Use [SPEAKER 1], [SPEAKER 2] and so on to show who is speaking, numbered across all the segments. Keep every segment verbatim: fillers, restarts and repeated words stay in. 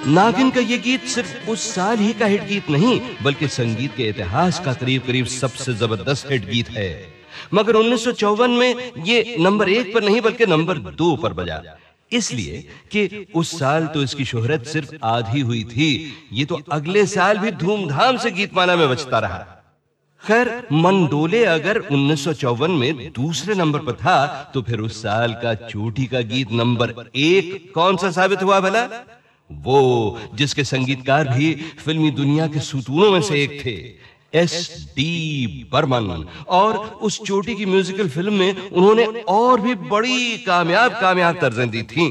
[SPEAKER 1] नागिन का ये गीत सिर्फ उस साल ही का हिट गीत नहीं, बल्कि संगीत के इतिहास का करीब-करीब सबसे जबरदस्त हिट गीत है। मगर उन्नीस सौ चौवन में ये नंबर एक पर नहीं बल्कि नंबर दो पर बजा। इसलिए कि उस साल तो इसकी शोहरत सिर्फ आधी हुई थी, ये तो अगले साल भी धूमधाम से गीतमाला में बजता रहा। खैर, मन डोले अगर उन्नीस सौ चौवन में दूसरे नंबर पर था, तो फिर उस साल का चोटी का गीत नंबर एक कौन सा साबित हुआ भला? वो जिसके संगीतकार भी फिल्मी दुनिया के सुतूनों में से एक थे, एस डी बर्मन। और उस चोटी की म्यूजिकल फिल्म में उन्होंने और भी बड़ी कामयाब कामयाब तर्जें दी थीं।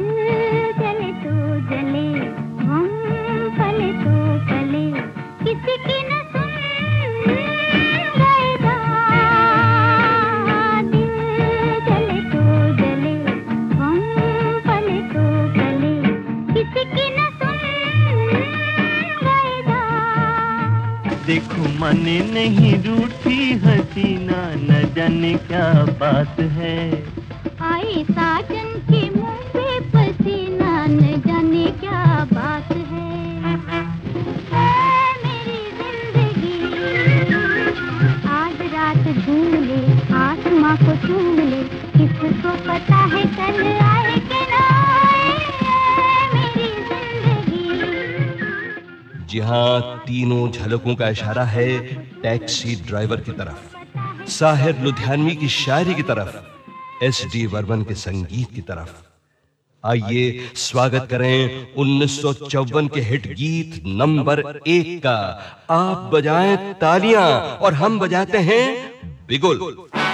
[SPEAKER 2] देखो मन नहीं रूठी हसीना, न जाने क्या बात है।
[SPEAKER 3] आए साजन के मुंह पे पसीना, न जाने क्या बात है। ऐ मेरी जिंदगी आज रात झूम ले, आसमां को चूम ले, किसको पता है कल आए कि ना आए। मेरी जिंदगी।
[SPEAKER 1] जी हाँ, तीनों झलकों का इशारा है टैक्सी ड्राइवर की तरफ, साहिर लुधियानवी की शायरी की तरफ, एस डी बर्मन के संगीत की तरफ। आइए स्वागत करें उन्नीस सौ चौवन के हिट गीत नंबर एक का। आप बजाएं तालियां और हम बजाते हैं बिगुल।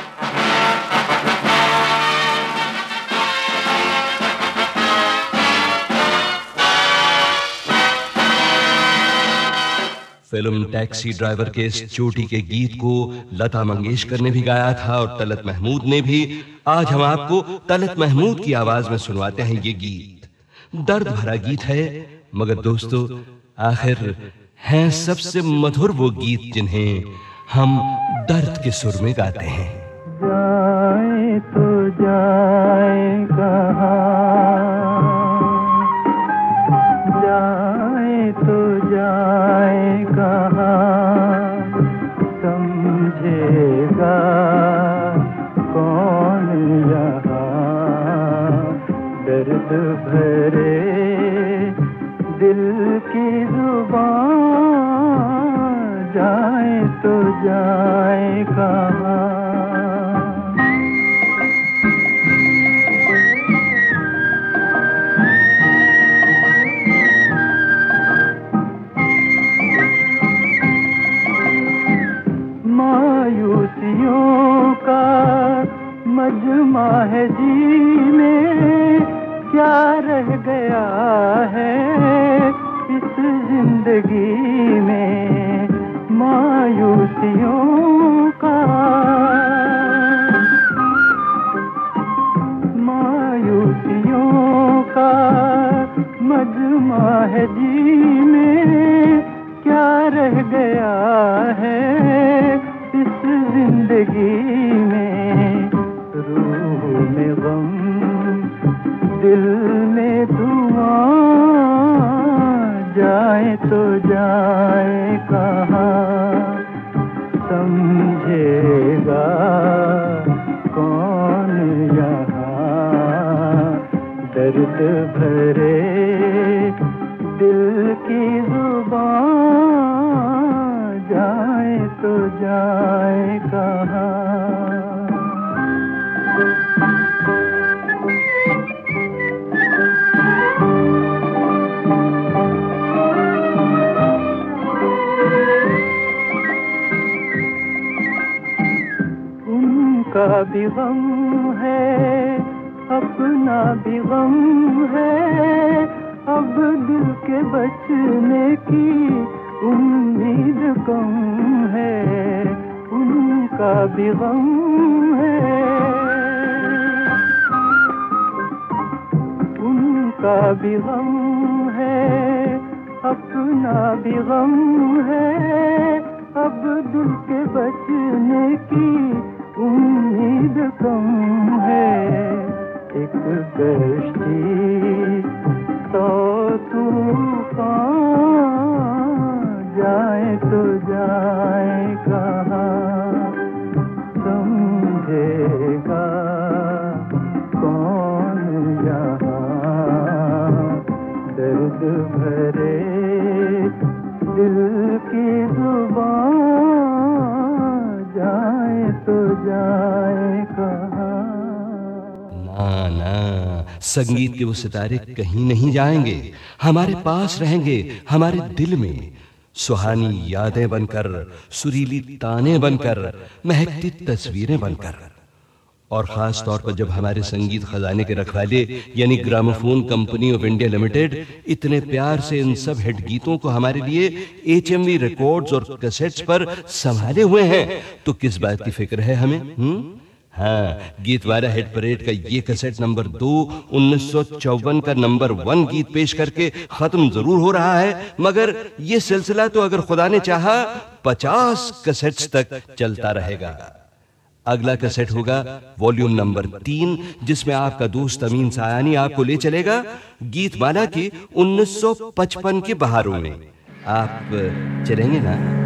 [SPEAKER 1] फिल्म टैक्सी ड्राइवर के इस चोटी के गीत को लता मंगेशकर ने भी गाया था और तलत महमूद ने भी। आज हम आपको तलत महमूद की आवाज में सुनवाते हैं ये गीत। दर्द भरा गीत है, मगर दोस्तों आखिर हैं सबसे मधुर वो गीत जिन्हें हम दर्द के सुर में गाते हैं।
[SPEAKER 2] जाए तो जाए कहाँ, जाए तो जाए कहाँ, समझेगा कौन यहाँ। दर्द भरे दिल की जुबान, जाए तो जाए कहाँ। मायूसियों का मजमा है जी में, क्या रह गया है इस जिंदगी में। मायूसियों का मायूसियों का मजमा है जी में, क्या रह गया है इस जिंदगी में। रूह में गम, दिल में धुआं, जाए तो जाए कहाँ, समझेगा कौन यहाँ। दर्द भरे दिल की जुबान, जाए तो जाए कहाँ। उनका भी गम है, अपना भी गम है, अब दिल के बचने की उम्मीद कम है। उनका भी गम है, उनका भी गम है, अपना भी गम है, अब दिल के बचने की उम्मीद कम है। एक कश्ती तो तू खुद भरे दिल की जुबान जाए तो जाए कहाँ।
[SPEAKER 1] ना ना, संगीत के वो सितारे कहीं नहीं जाएंगे, हमारे पास रहेंगे, हमारे दिल में सुहानी यादें बनकर, सुरीली ताने बनकर, महकती तस्वीरें बनकर। और खास तौर पर जब हमारे संगीत खजाने के रखवाले यानी gramophone company of India limited इतने प्यार से इन सब हिट गीतों को हमारे लिए एचएमवी रिकॉर्ड्स और कैसेट्स पर संभाले हुए हैं, तो किस बात की फिक्र है हमें? हम्म हाँ, गीतवाला हिट परेड का ये कैसेट नंबर दो उन्नीस सौ चौवन का नंबर वन गीत पेश करके खत्म जरूर हो रहा है, मगर ये सिलसिला तो अगर खुदा ने चाहा पचास कैसेट्स तक चलता रहेगा। अगला कैसेट होगा वॉल्यूम नंबर तीन, जिसमें आपका दोस्त अमीन सायानी आपको ले चलेगा गीतमाला की उन्नीस सौ पचपन के बहारों में। आप चलेंगे ना?